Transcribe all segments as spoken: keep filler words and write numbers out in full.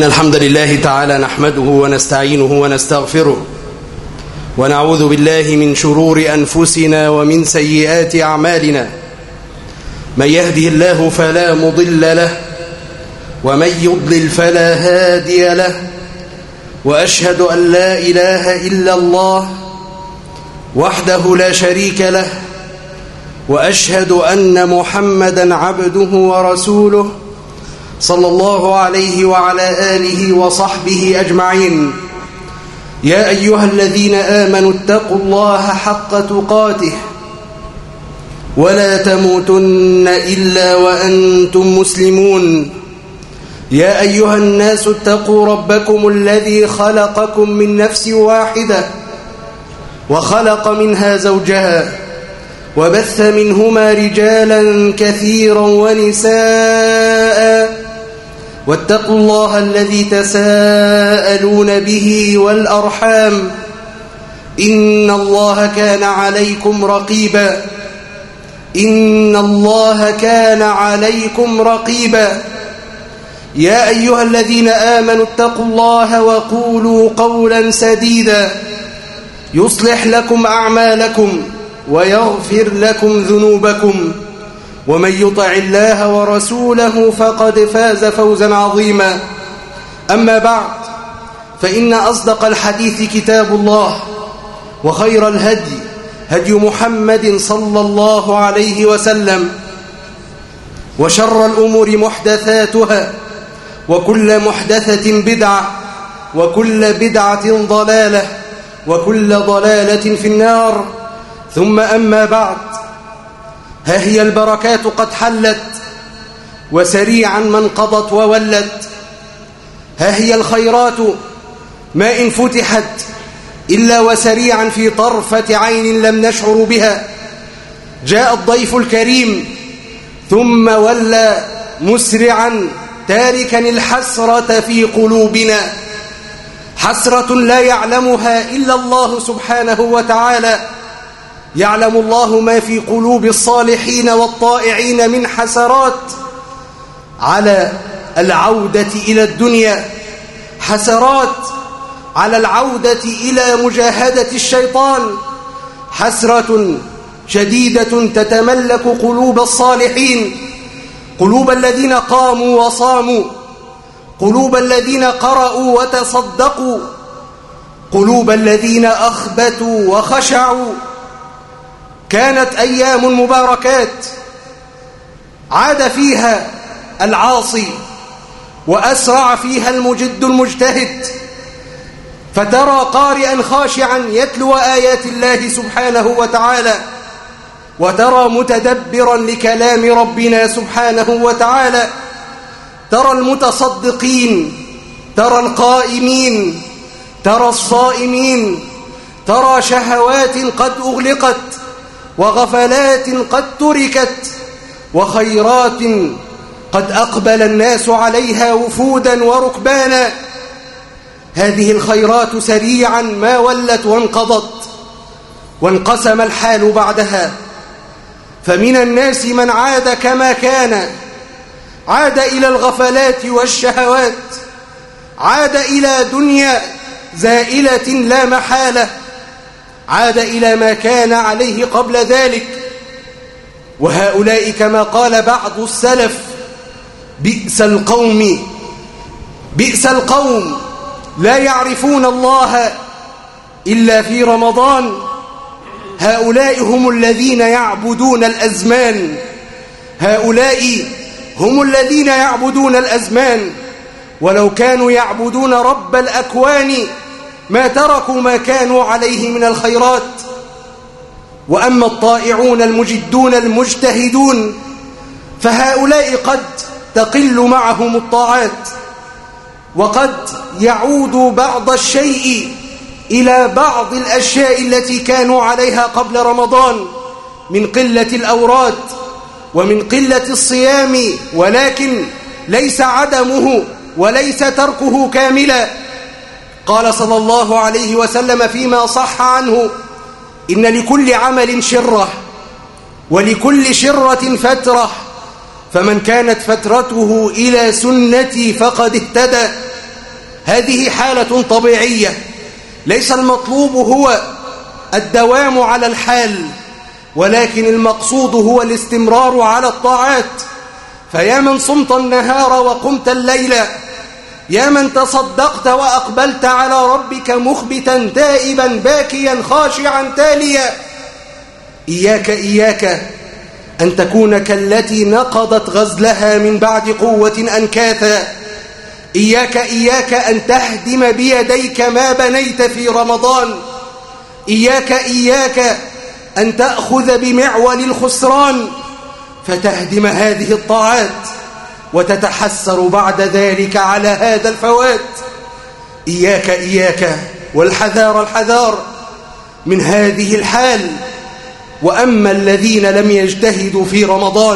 إن الحمد لله تعالى نحمده ونستعينه ونستغفره ونعوذ بالله من شرور أنفسنا ومن سيئات أعمالنا. من يهده الله فلا مضل له ومن يضلل فلا هادي له، وأشهد أن لا إله إلا الله وحده لا شريك له، وأشهد أن محمدًا عبده ورسوله صلى الله عليه وعلى آله وصحبه أجمعين. يا أيها الذين آمنوا اتقوا الله حق تقاته ولا تموتن إلا وأنتم مسلمون. يا أيها الناس اتقوا ربكم الذي خلقكم من نفس واحدة وخلق منها زوجها وبث منهما رجالا كثيرا ونساء، واتقوا الله الذي تساءلون به والأرحام إن الله كان عليكم رقيبا إن الله كان عليكم رقيبا يا أيها الذين آمنوا اتقوا الله وقولوا قولا سديدا يصلح لكم أعمالكم ويغفر لكم ذنوبكم، ومن يطع الله ورسوله فقد فاز فوزا عظيما. أما بعد، فإن أصدق الحديث كتاب الله، وخير الهدي هدي محمد صلى الله عليه وسلم، وشر الأمور محدثاتها، وكل محدثة بدعة، وكل بدعة ضلالة، وكل ضلالة في النار. ثم أما بعد، ها هي البركات قد حلت وسريعا ما انقضت وولت. ها هي الخيرات ما إن فتحت إلا وسريعا في طرفة عين لم نشعر بها. جاء الضيف الكريم ثم ولى مسرعا تاركا الحسرة في قلوبنا، حسرة لا يعلمها إلا الله سبحانه وتعالى. يعلم الله ما في قلوب الصالحين والطائعين من حسرات على العودة إلى الدنيا، حسرات على العودة إلى مجاهدة الشيطان، حسرة شديدة تتملك قلوب الصالحين، قلوب الذين قاموا وصاموا، قلوب الذين قرأوا وتصدقوا، قلوب الذين أخبتوا وخشعوا. كانت أيام مباركات عاد فيها العاصي وأسرع فيها المجد المجتهد، فترى قارئا خاشعا يتلو آيات الله سبحانه وتعالى، وترى متدبرا لكلام ربنا سبحانه وتعالى، ترى المتصدقين، ترى القائمين، ترى الصائمين، ترى شهوات قد أغلقت، وغفلات قد تركت، وخيرات قد أقبل الناس عليها وفودا وركبانا. هذه الخيرات سريعا ما ولت وانقضت، وانقسم الحال بعدها. فمن الناس من عاد كما كان، عاد إلى الغفلات والشهوات، عاد إلى دنيا زائلة لا محالة، عاد إلى ما كان عليه قبل ذلك. وهؤلاء كما قال بعض السلف: بئس القوم بئس القوم لا يعرفون الله إلا في رمضان. هؤلاء هم الذين يعبدون الأزمان، هؤلاء هم الذين يعبدون الأزمان. ولو كانوا يعبدون رب الأكوان ما تركوا ما كانوا عليه من الخيرات. وأما الطائعون المجدون المجتهدون فهؤلاء قد تقل معهم الطاعات، وقد يعود بعض الشيء إلى بعض الأشياء التي كانوا عليها قبل رمضان من قلة الأوراد ومن قلة الصيام، ولكن ليس عدمه وليس تركه كاملا. قال صلى الله عليه وسلم فيما صح عنه: إن لكل عمل شرة ولكل شرة فترة، فمن كانت فترته إلى سنتي فقد اهتدى هذه حالة طبيعية، ليس المطلوب هو الدوام على الحال، ولكن المقصود هو الاستمرار على الطاعات. فيا من صمت النهار وقمت الليل، يا من تصدقت وأقبلت على ربك مخبتا تائبا باكيا خاشعا تاليا، إياك إياك أن تكون كالتي نقضت غزلها من بعد قوة أنكاثا. إياك إياك أن تهدم بيديك ما بنيت في رمضان. إياك إياك أن تأخذ بمعول الخسران فتهدم هذه الطاعات وتتحسر بعد ذلك على هذا الفوات. إياك إياك والحذار الحذار من هذه الحال. وأما الذين لم يجتهدوا في رمضان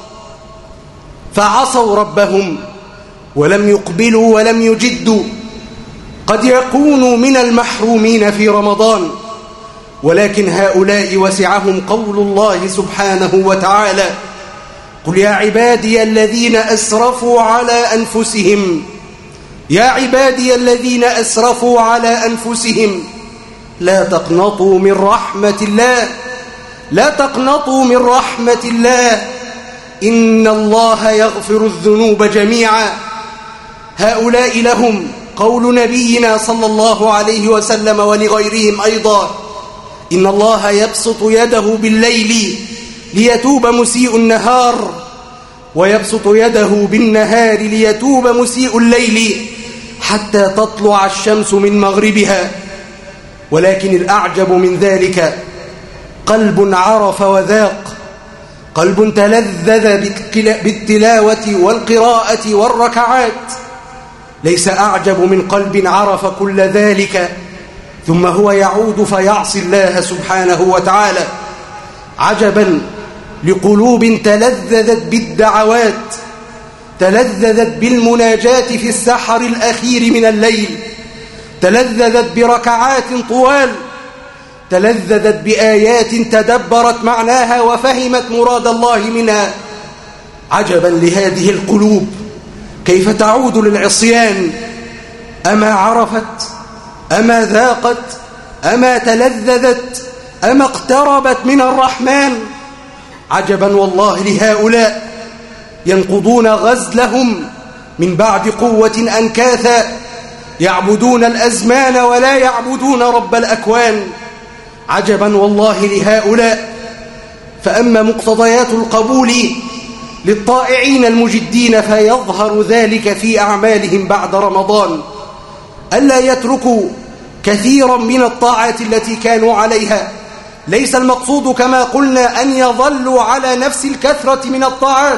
فعصوا ربهم ولم يقبلوا ولم يجدوا، قد يكونوا من المحرومين في رمضان، ولكن هؤلاء وسعهم قول الله سبحانه وتعالى: قل يا عبادي الذين أسرفوا على أنفسهم يا عبادي الذين أسرفوا على أنفسهم لا تقنطوا من رحمة الله لا تقنطوا من رحمة الله إن الله يغفر الذنوب جميعا. هؤلاء لهم قول نبينا صلى الله عليه وسلم ولغيرهم أيضا: إن الله يبسط يده بالليل ليتوب مسيء النهار، ويبسط يده بالنهار ليتوب مسيء الليل حتى تطلع الشمس من مغربها. ولكن الأعجب من ذلك قلب عرف وذاق، قلب تلذذ بالتلاوة والقراءة والركعات. ليس أعجب من قلب عرف كل ذلك ثم هو يعود فيعصي الله سبحانه وتعالى. عجبا لقلوب تلذذت بالدعوات، تلذذت بالمناجاة في السحر الأخير من الليل، تلذذت بركعات طوال، تلذذت بآيات تدبرت معناها وفهمت مراد الله منها. عجبا لهذه القلوب كيف تعود للعصيان. أما عرفت؟ أما ذاقت؟ أما تلذذت؟ أما اقتربت من الرحمن؟ عجبا والله لهؤلاء ينقضون غزلهم من بعد قوة أنكاثا، يعبدون الأزمان ولا يعبدون رب الأكوان. عجبا والله لهؤلاء. فأما مقتضيات القبول للطائعين المجدين فيظهر ذلك في أعمالهم بعد رمضان: ألا يتركوا كثيرا من الطاعات التي كانوا عليها. ليس المقصود كما قلنا أن يظلوا على نفس الكثرة من الطاعات،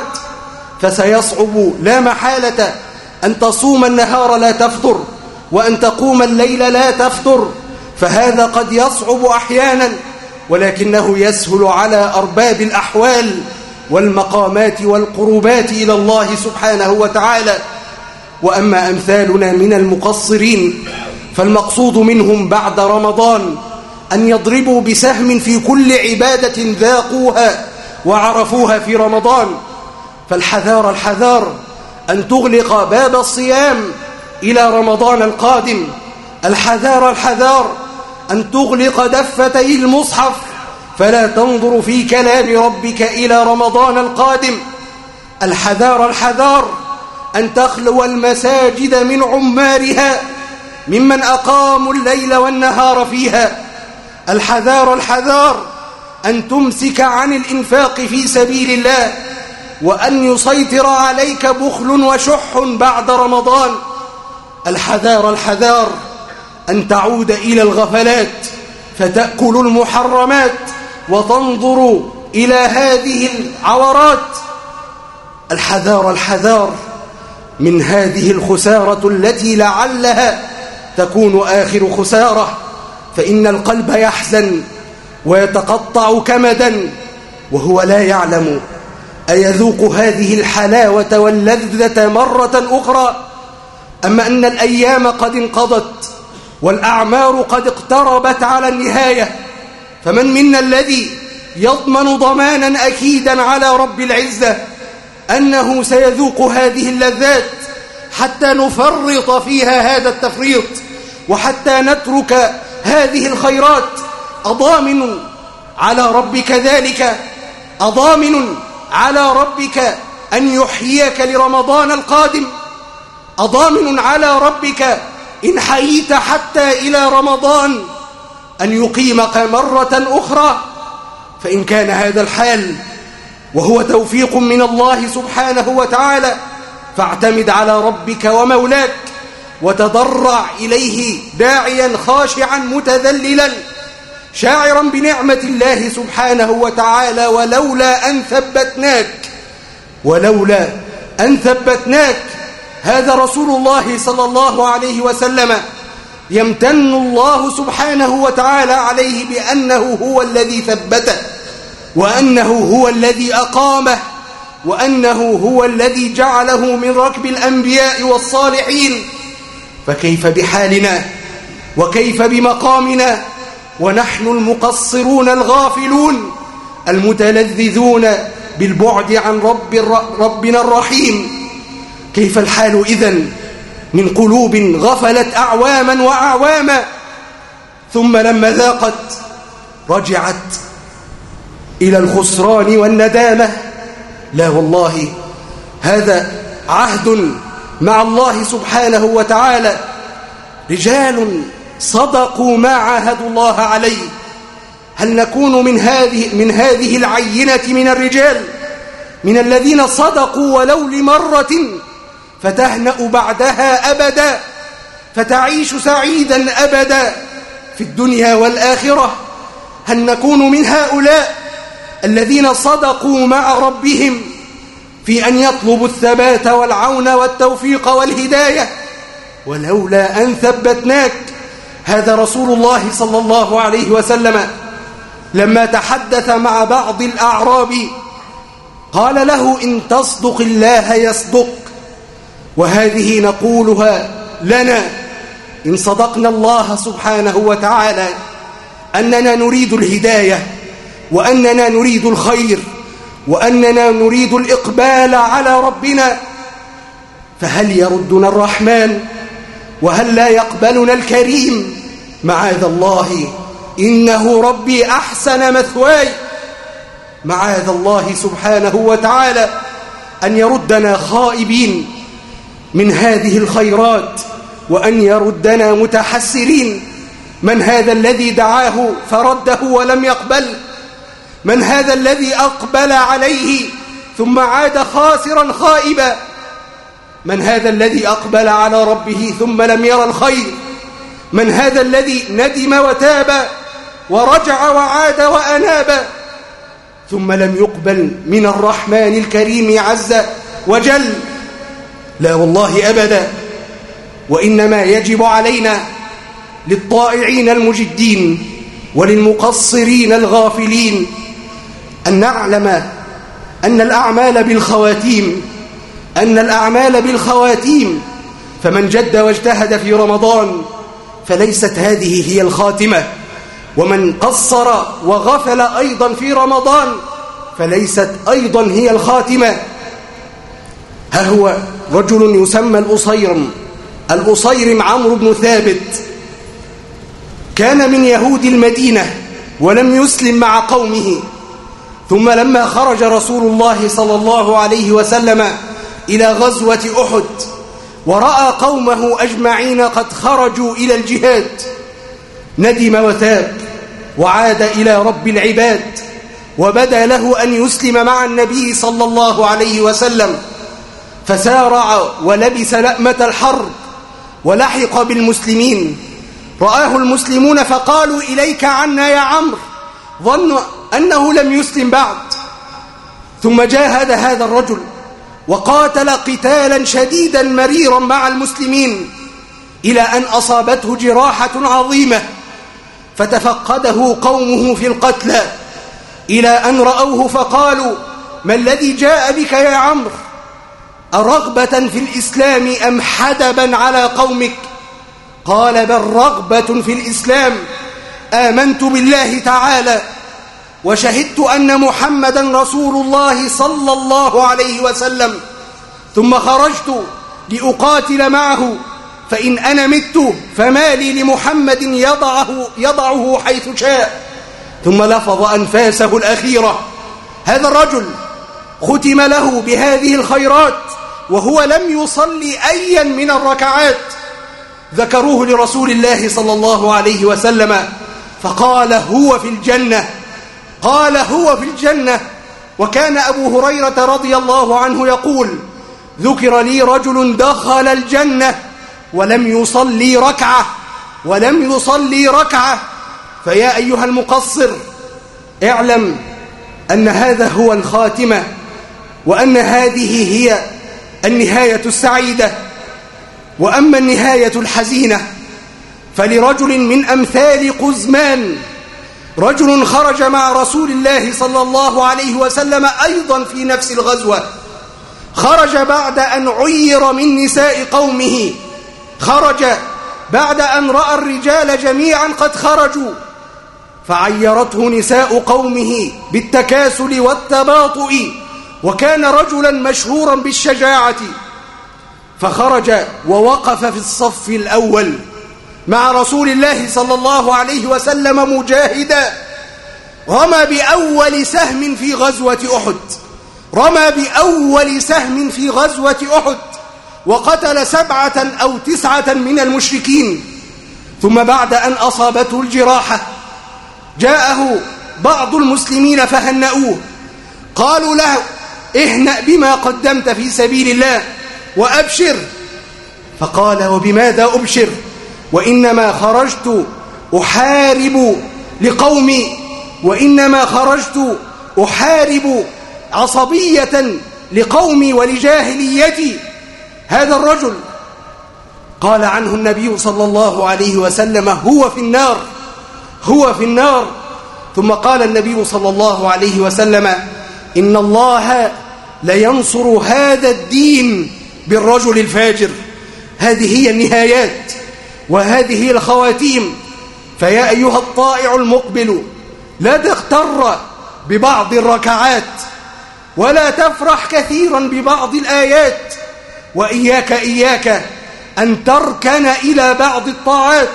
فسيصعب لا محالة أن تصوم النهار لا تفطر، وأن تقوم الليل لا تفطر، فهذا قد يصعب أحيانا، ولكنه يسهل على أرباب الأحوال والمقامات والقربات إلى الله سبحانه وتعالى. وأما أمثالنا من المقصرين فالمقصود منهم بعد رمضان أن يضربوا بسهم في كل عبادة ذاقوها وعرفوها في رمضان. فالحذار الحذار أن تغلق باب الصيام إلى رمضان القادم. الحذار الحذار أن تغلق دفتي المصحف فلا تنظر في كلام ربك إلى رمضان القادم. الحذار الحذار أن تخلو المساجد من عمارها ممن أقاموا الليل والنهار فيها. الحذار الحذار أن تمسك عن الإنفاق في سبيل الله، وأن يسيطر عليك بخل وشح بعد رمضان. الحذار الحذار أن تعود إلى الغفلات فتأكل المحرمات وتنظر إلى هذه العورات. الحذار الحذار من هذه الخسارة التي لعلها تكون آخر خسارة، فإن القلب يحزن ويتقطع كمدا وهو لا يعلم أيذوق هذه الحلاوة واللذة مرة أخرى، أما أن الأيام قد انقضت والأعمار قد اقتربت على النهاية. فمن منا الذي يضمن ضمانا أكيدا على رب العزة أنه سيذوق هذه اللذات حتى نفرط فيها هذا التفريط وحتى نترك هذه الخيرات؟ أضامن على ربك ذلك؟ أضامن على ربك أن يحييك لرمضان القادم؟ أضامن على ربك إن حييت حتى إلى رمضان أن يقيمك مرة أخرى؟ فإن كان هذا الحال وهو توفيق من الله سبحانه وتعالى فاعتمد على ربك ومولاك وتضرع إليه داعيا خاشعا متذللا شاعرا بنعمة الله سبحانه وتعالى. ولولا أن ثبتناك ولولا أن ثبتناك هذا رسول الله صلى الله عليه وسلم يمتن الله سبحانه وتعالى عليه بأنه هو الذي ثبته وأنه هو الذي أقامه وأنه هو الذي جعله من ركب الأنبياء والصالحين. فكيف بحالنا وكيف بمقامنا ونحن المقصرون الغافلون المتلذذون بالبعد عن رب ربنا الرحيم؟ كيف الحال إذن من قلوب غفلت أعواما وأعواما ثم لما ذاقت رجعت إلى الخسران والندامة؟ لا والله، هذا عهد مع الله سبحانه وتعالى. رجال صدقوا ما عاهدوا الله عليه. هل نكون من هذه من هذه العينة من الرجال، من الذين صدقوا ولو لمرة فتهنأ بعدها أبدا، فتعيش سعيدا أبدا في الدنيا والآخرة؟ هل نكون من هؤلاء الذين صدقوا مع ربهم في أن يطلبوا الثبات والعون والتوفيق والهداية؟ ولولا أن ثبتناك. هذا رسول الله صلى الله عليه وسلم لما تحدث مع بعض الأعراب قال له: إن تصدق الله يصدق. وهذه نقولها لنا إن صدقنا الله سبحانه وتعالى أننا نريد الهداية وأننا نريد الخير وأننا نريد الإقبال على ربنا، فهل يردنا الرحمن وهل لا يقبلنا الكريم؟ معاذ الله، إنه ربي أحسن مثواي. معاذ الله سبحانه وتعالى أن يردنا خائبين من هذه الخيرات وأن يردنا متحسرين. من هذا الذي دعاه فرده ولم يقبل؟ من هذا الذي أقبل عليه ثم عاد خاسرا خائبا؟ من هذا الذي أقبل على ربه ثم لم يرى الخير؟ من هذا الذي ندم وتاب ورجع وعاد وأناب ثم لم يقبل من الرحمن الكريم عز وجل؟ لا والله أبدا. وإنما يجب علينا للطائعين المجدين وللمقصرين الغافلين أن نعلم أن الأعمال بالخواتيم أن الأعمال بالخواتيم فمن جد واجتهد في رمضان فليست هذه هي الخاتمة، ومن قصر وغفل أيضا في رمضان فليست أيضا هي الخاتمة. ها هو رجل يسمى الأصيرم الأصيرم عمرو بن ثابت، كان من يهود المدينة ولم يسلم مع قومه، ثم لما خرج رسول الله صلى الله عليه وسلم إلى غزوة أحد ورأى قومه أجمعين قد خرجوا إلى الجهاد ندم وتاب وعاد إلى رب العباد، وبدا له أن يسلم مع النبي صلى الله عليه وسلم، فسارع ولبس لأمة الحرب ولحق بالمسلمين. رآه المسلمون فقالوا: إليك عنا يا عمرو، ظنوا أنه لم يسلم بعد. ثم جاهد هذا الرجل وقاتل قتالا شديدا مريرا مع المسلمين إلى أن أصابته جراحة عظيمة، فتفقده قومه في القتلى إلى أن رأوه فقالوا: ما الذي جاء بك يا عمرو؟ أرغبة في الإسلام أم حدبا على قومك؟ قال: بل رغبة في الإسلام، آمنت بالله تعالى وشهدت أن محمدا رسول الله صلى الله عليه وسلم، ثم خرجت لأقاتل معه، فإن أنا مت فما لي لمحمد يضعه, يضعه حيث شاء. ثم لفظ أنفاسه الأخيرة. هذا الرجل ختم له بهذه الخيرات وهو لم يصلي أيا من الركعات. ذكروه لرسول الله صلى الله عليه وسلم فقال هو في الجنة، قال هو في الجنة. وكان أبو هريرة رضي الله عنه يقول: ذكر لي رجل دخل الجنة ولم يصلي ركعة ولم يصلي ركعة. فيا أيها المقصر، اعلم أن هذا هو الخاتمة، وأن هذه هي النهاية السعيدة. وأما النهاية الحزينة فلرجل من أمثال قزمان، رجل خرج مع رسول الله صلى الله عليه وسلم أيضا في نفس الغزوة. خرج بعد أن عير من نساء قومه، خرج بعد أن رأى الرجال جميعا قد خرجوا، فعيرته نساء قومه بالتكاسل والتباطؤ، وكان رجلا مشهورا بالشجاعة. فخرج ووقف في الصف الأول مع رسول الله صلى الله عليه وسلم مجاهدا. رمى بأول سهم في غزوة أحد، رمى بأول سهم في غزوة أحد، وقتل سبعة أو تسعة من المشركين. ثم بعد أن أصابته الجراحة جاءه بعض المسلمين فهنأوه، قالوا له: اهنأ بما قدمت في سبيل الله وأبشر. فقال: وبماذا أبشر؟ وإنما خرجت أحارب لقومي، وإنما خرجت أحارب عصبية لقومي ولجاهليتي. هذا الرجل قال عنه النبي صلى الله عليه وسلم: هو في النار، هو في النار. ثم قال النبي صلى الله عليه وسلم: إن الله لينصر هذا الدين بالرجل الفاجر. هذه هي النهايات وهذه هي الخواتيم. فيا أيها الطائع المقبل، لا تغتر ببعض الركعات ولا تفرح كثيرا ببعض الآيات، وإياك إياك أن تركن إلى بعض الطاعات.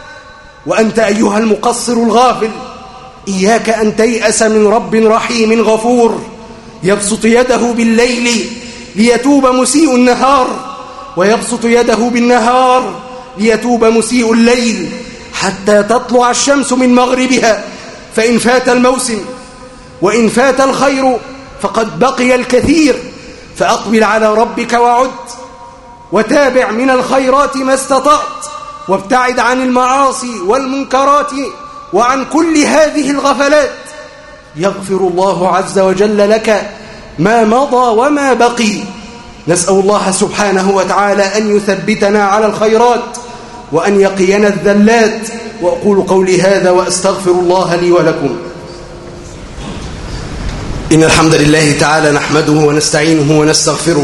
وأنت أيها المقصر الغافل، إياك أن تيأس من رب رحيم غفور يبسط يده بالليل ليتوب مسيء النهار، ويبسط يده بالنهار ليتوب مسيء الليل، حتى تطلع الشمس من مغربها. فإن فات الموسم وإن فات الخير فقد بقي الكثير. فأقبل على ربك وعد، وتابع من الخيرات ما استطعت، وابتعد عن المعاصي والمنكرات وعن كل هذه الغفلات. يغفر الله عز وجل لك ما مضى وما بقي. نسأل الله سبحانه وتعالى أن يثبتنا على الخيرات وأن يقينا الذلات. وأقول قولي هذا وأستغفر الله لي ولكم. إن الحمد لله تعالى نحمده ونستعينه ونستغفره،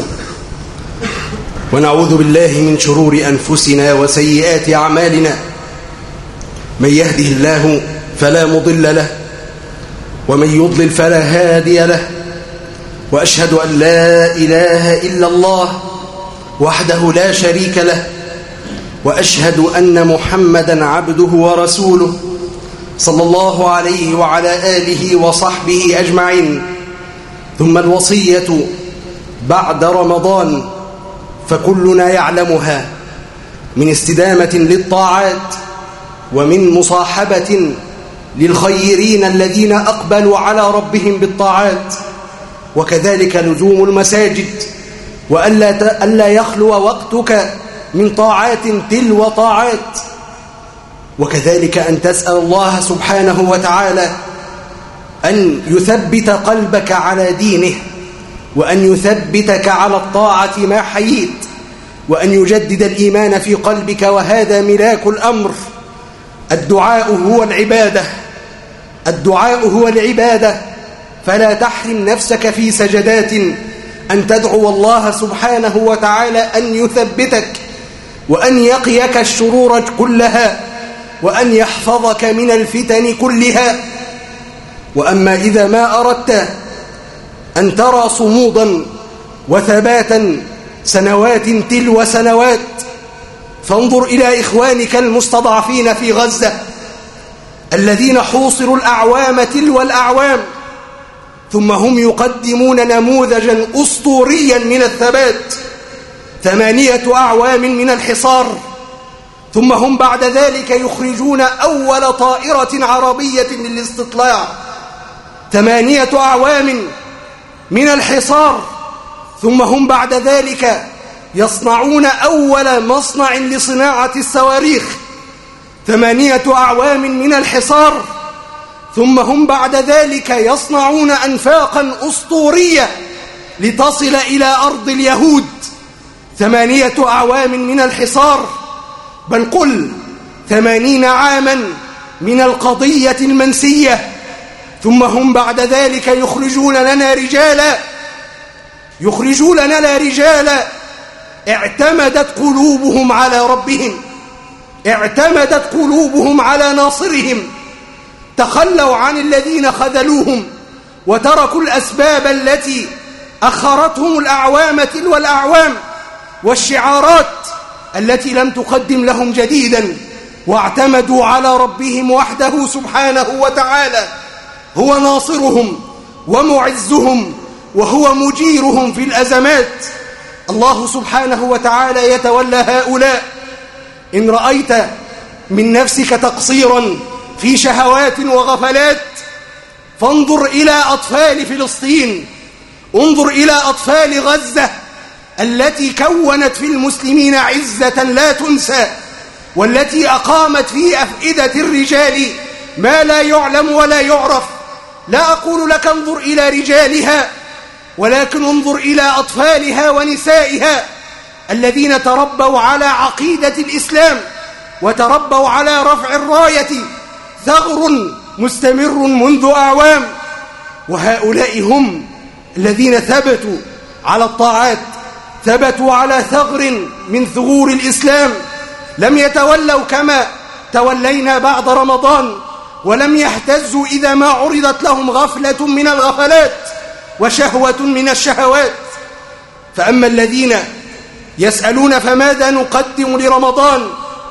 ونعوذ بالله من شرور أنفسنا وسيئات أعمالنا. من يهده الله فلا مضل له، ومن يضلل فلا هادي له. وأشهد أن لا إله إلا الله وحده لا شريك له، وأشهد أن محمدًا عبده ورسوله صلى الله عليه وعلى آله وصحبه أجمعين. ثم الوصية بعد رمضان فكلنا يعلمها، من استدامة للطاعات ومن مصاحبة للخيرين الذين أقبلوا على ربهم بالطاعات، وكذلك لزوم المساجد، وألا ألا يخلو وقتك من طاعات تلو طاعات، وكذلك أن تسأل الله سبحانه وتعالى أن يثبت قلبك على دينه، وأن يثبتك على الطاعة ما حييت، وأن يجدد الإيمان في قلبك، وهذا ملاك الأمر. الدعاء هو العبادة، الدعاء هو العبادة. فلا تحرم نفسك في سجدات أن تدعو الله سبحانه وتعالى أن يثبتك، وأن يقيك الشرور كلها، وأن يحفظك من الفتن كلها. وأما إذا ما أردت أن ترى صمودا وثباتا سنوات تلو سنوات. فانظر إلى إخوانك المستضعفين في غزة الذين حوصروا الأعوام تلو الأعوام، ثم هم يقدمون نموذجا أسطوريا من الثبات. ثمانية أعوام من الحصار، ثم هم بعد ذلك يخرجون أول طائرة عربية للاستطلاع. ثمانية أعوام من الحصار، ثم هم بعد ذلك يصنعون أول مصنع لصناعة الصواريخ. ثمانية أعوام من الحصار، ثم هم بعد ذلك يصنعون أنفاقا أسطورية لتصل إلى أرض اليهود. ثمانية أعوام من الحصار، بل قل ثمانين عاما من القضية المنسية، ثم هم بعد ذلك يخرجون لنا رجالا يخرجون لنا رجالا اعتمدت قلوبهم على ربهم، اعتمدت قلوبهم على ناصرهم، تخلوا عن الذين خذلوهم وتركوا الأسباب التي أخرتهم الأعوام تلو الأعوام والشعارات التي لم تقدم لهم جديدا، واعتمدوا على ربهم وحده سبحانه وتعالى. هو ناصرهم ومعزهم وهو مجيرهم في الأزمات. الله سبحانه وتعالى يتولى هؤلاء. إن رأيت من نفسك تقصيرا في شهوات وغفلات فانظر إلى أطفال فلسطين، انظر إلى أطفال غزة التي كونت في المسلمين عزة لا تنسى، والتي أقامت في أفئدة الرجال ما لا يعلم ولا يعرف. لا أقول لك انظر إلى رجالها، ولكن انظر إلى أطفالها ونسائها الذين تربوا على عقيدة الإسلام وتربوا على رفع الراية، ثغر مستمر منذ أعوام. وهؤلاء هم الذين ثبتوا على الطاعات، ثبتوا على ثغر من ثغور الإسلام، لم يتولوا كما تولينا بعد رمضان، ولم يهتزوا إذا ما عرضت لهم غفلة من الغفلات وشهوة من الشهوات. فأما الذين يسألون فماذا نقدم لرمضان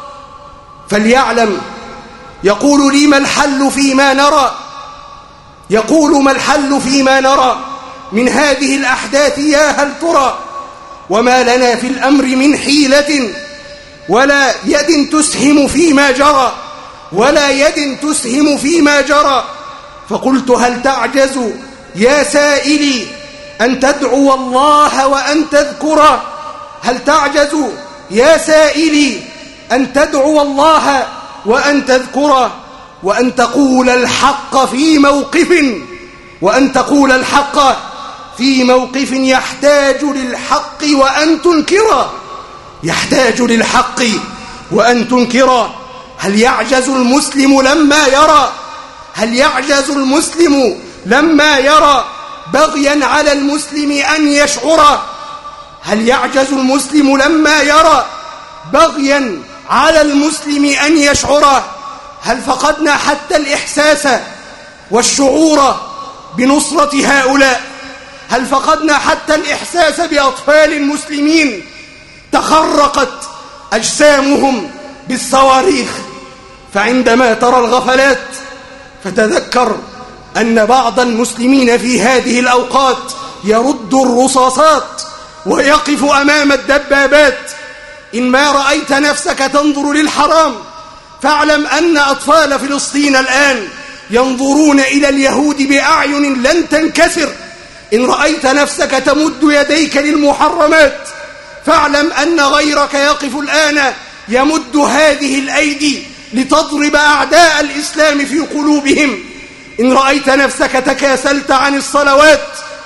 فليعلم، يقول لي ما الحل فيما نرى، يقول ما الحل فيما نرى من هذه الأحداث يا هل ترى، وما لنا في الأمر من حيلة ولا يد تسهم فيما جرى، ولا يد تسهم فيما جرى. فقلت هل تعجز يا سائلي أن تدعو الله وأن تذكره، هل تعجز يا سائلي أن تدعو الله وأن تذكره، وأن تقول الحق في موقف وأن تقول الحق في موقف يحتاج للحق وأن تنكره، يحتاج للحق وأن تنكره. هل يعجز المسلم لما يرى هل يعجز المسلم لما يرى بغيا على المسلم أن يشعر، هل يعجز المسلم لما يرى بغيا على المسلم أن يشعر. هل فقدنا حتى الإحساس والشعور بنصرة هؤلاء؟ هل فقدنا حتى الإحساس بأطفال المسلمين تخرقت أجسامهم بالصواريخ؟ فعندما ترى الغفلات فتذكر أن بعض المسلمين في هذه الأوقات يرد الرصاصات ويقف أمام الدبابات. إن ما رأيت نفسك تنظر للحرام فاعلم أن أطفال فلسطين الآن ينظرون إلى اليهود بأعين لن تنكسر. إن رأيت نفسك تمد يديك للمحرمات فاعلم أن غيرك يقف الآن يمد هذه الأيدي لتضرب أعداء الإسلام في قلوبهم. إن رأيت نفسك تكاسلت عن الصلوات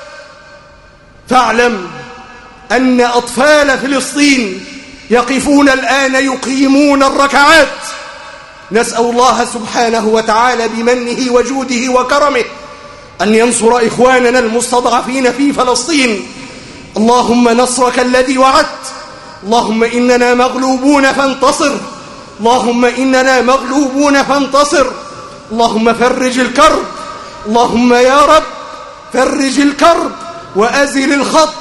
فاعلم أن أطفال فلسطين يقفون الآن يقيمون الركعات. نسأل الله سبحانه وتعالى بمنه وجوده وكرمه أن ينصر إخواننا المستضعفين في فلسطين. اللهم نصرك الذي وعدت، اللهم إننا مغلوبون فانتصر، اللهم إننا مغلوبون فانتصر، اللهم فرج الكرب، اللهم يا رب فرج الكرب وأزل الخط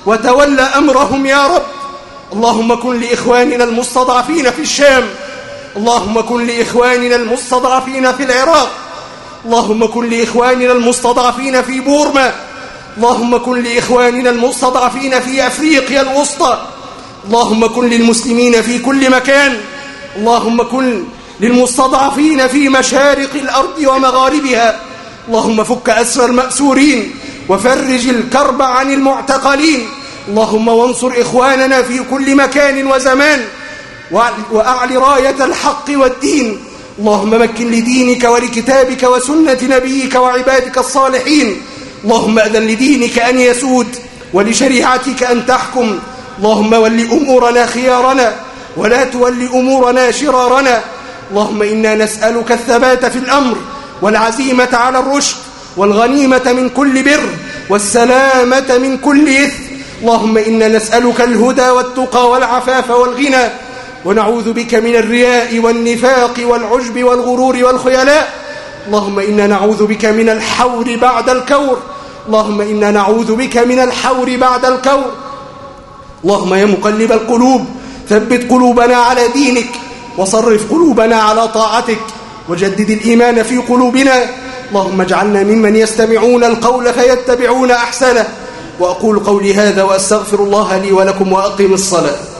وتولى أمرهم يا رب. اللهم كن لإخواننا المستضعفين في الشام، اللهم كن لإخواننا المستضعفين في العراق، اللهم كن لإخواننا المستضعفين في بورما، اللهم كن لإخواننا المستضعفين في أفريقيا الوسطى، اللهم كن للمسلمين في كل مكان، اللهم كن للمستضعفين في مشارق الأرض ومغاربها، اللهم فك أسر المأسورين وفرج الكرب عن المعتقلين، اللهم وانصر إخواننا في كل مكان وزمان، وأعل راية الحق والدين. اللهم مكن لدينك ولكتابك وسنة نبيك وعبادك الصالحين. اللهم أذن لدينك أن يسود ولشريعتك أن تحكم. اللهم ول أمورنا خيارنا ولا تول أمورنا شرارنا. اللهم إنا نسألك الثبات في الأمر والعزيمة على الرشد والغنيمة من كل بر والسلامة من كل إثم. اللهم إنا نسألك الهدى والتقى والعفاف والغنى، ونعوذ بك من الرياء والنفاق والعجب والغرور والخيلاء. اللهم إنا نعوذ بك من الحور بعد الكور، اللهم إنا نعوذ بك من الحور بعد الكور. اللهم يا مقلب القلوب ثبت قلوبنا على دينك، وصرف قلوبنا على طاعتك، وجدد الإيمان في قلوبنا. اللهم اجعلنا ممن يستمعون القول فيتبعون أحسنه. وأقول قولي هذا وأستغفر الله لي ولكم وأقم الصلاة.